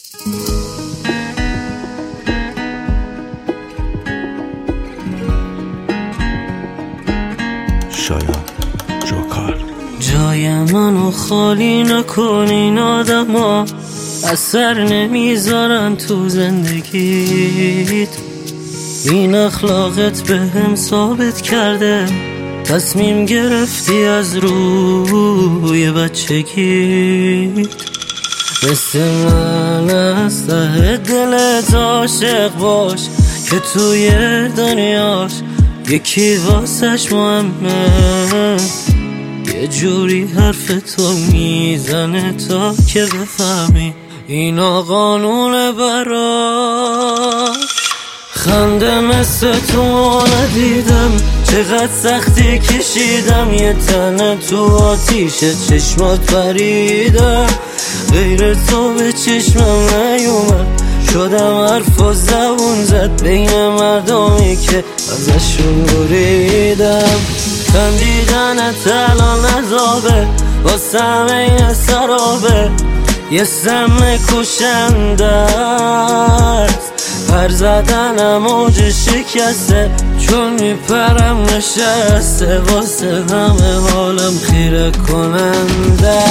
شاید جوکر جای منو خالی نکن، این آدم ها اثر نمیذارن تو زندگیت. این اخلاقت به هم ثابت کرده تصمیم گرفتی از روی بچگیت. مثل من از ته دلت عاشق باش که توی دنیاش یکی واسش مهمه. یه جوری حرف تو میزنه تا که بفهمی اینا قانونه براش. خنده مثل تو ندیدم، چقدر سختی کشیدم، یه تنه تو آتیش چشمات پریدم. غیر تو به چشمم نیومد، شدم حرف و زبون زد بین مردمی که ازشون بریدم. خندیدنت الان عذابه، واسه همه یه سرابه، یه سم کشنده است. پر زدنم موج شکسته، چون میپرم نشسته، واسه همه حالم خیره کننده.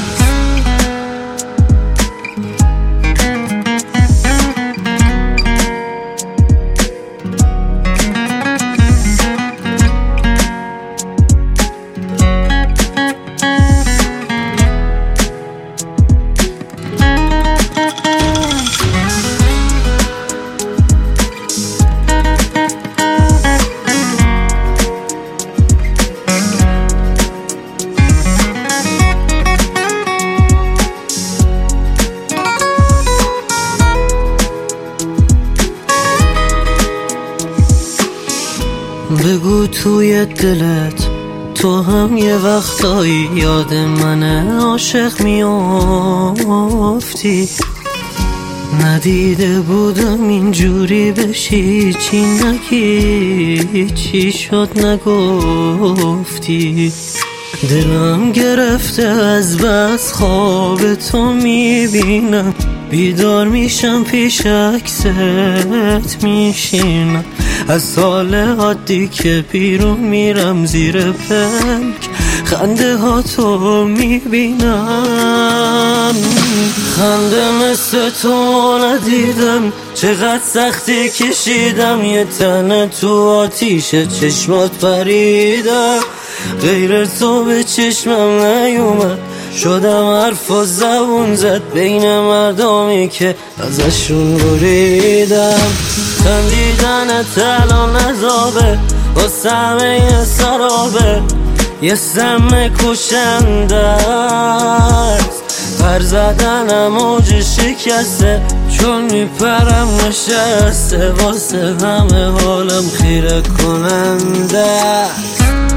بگو توی دلت تو هم یه وقتایی یاد من عاشق میافتی. ندیده بودم اینجوری بشی، چی نگی چی شد نگفتی. دلم گرفته از بس خواب تو میبینم، بیدار میشم پیش عکست میشینم. از سال عادی که بیرون میرم زیر پلک، خنده ها تو میبینم. خنده مثل تو ندیدم، چقدر سختی کشیدم، یه تنه تو آتیش چشمات پریدم. غیر تو به چشمم نیومد، شدم حرف و زبون زد بین مردمی که ازشون بریدم. خندیدنت الان عذابه، واسه همه یه سرابه، یه سم کشنده است. پر زدنم موج شکسته، چون میپرم نشسته، واسه همه حالم خیره کننده.